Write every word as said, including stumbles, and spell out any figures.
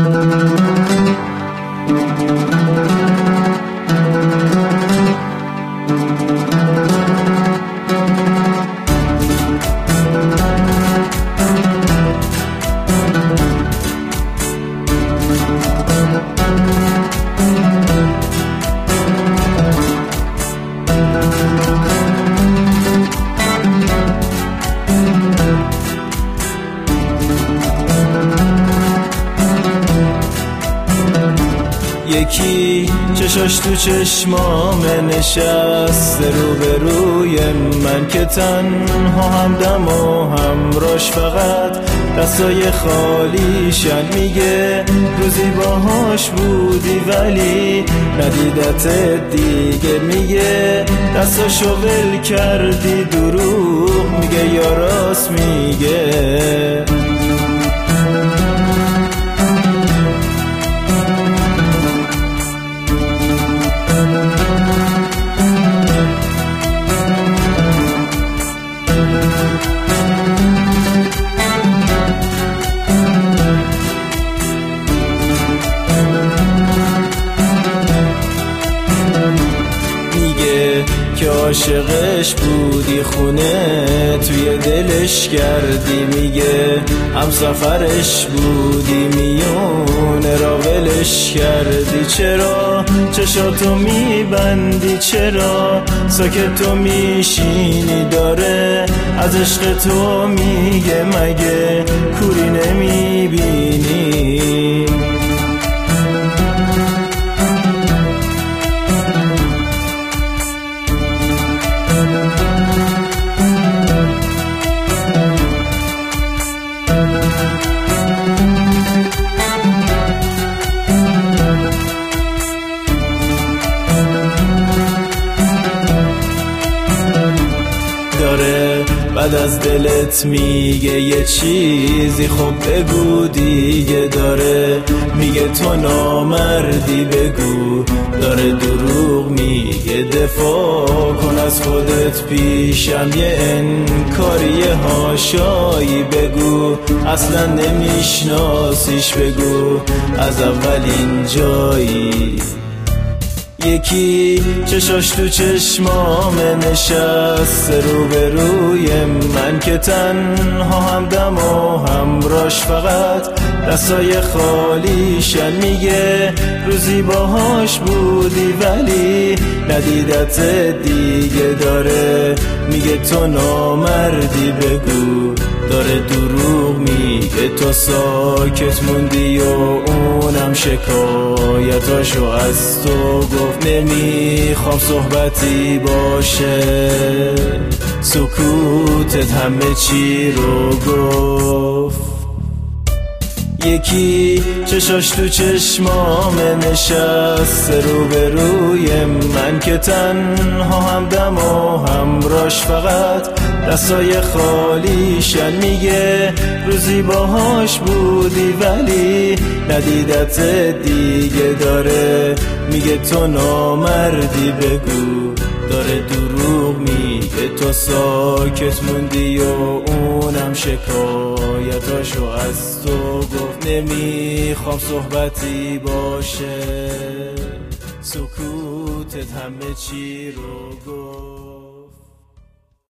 یکی چشاش تو چشمامه نشسته رو به روی من که تنها همدم و همراش فقط دستای خالیشن. میگه روزی باهاش بودی ولی ندیدت دیگه. میگه دستاشو ول کردی دروغ میگه یا راست میگه. که عاشقش بودی خونه توی دلش کردی. میگه همسفرش بودی میونه را ولش کردی. چرا چشاتو میبندی؟ چرا ساکتو میشینی؟ داره از عشق تو میگه مگه کوری نمیبینی؟ داره بعد از دلت میگه یه چیزی خب بگو دیگه. داره میگه تو نامردی بگو. داره دروغ میگه دفاع کن از خودت پیشم. یه انکاری هاشایی بگو اصلا نمیشناسیش بگو از اولین جایی. یکی چشاش تو چشمامه نشسته رو به روی من که تنها همدم و همراش فقط دستای خالیشن. میگه روزی باهاش بودی ولی ندیدت دیگه. داره میگه تو نامردی بگو. داره دروغ میگه تو ساکت موندی و اونم شکایتاشو از تو گفت. نمیخوام صحبتی باشه سکوتت همه چی رو گفت. یکی چشاش تو چشمامه نشسته رو به روی من که تنها همدم و همراش فقط دستای خالیشن. میگه روزی باهاش بودی ولی ندیدت دیگه. داره میگه تو نامردی بگو. داره دروغ میگه تو ساکت موندی و اونم شکایتاشو از تو گفت. نمیخوام صحبتی باشه سکوتت همه چی رو گفت.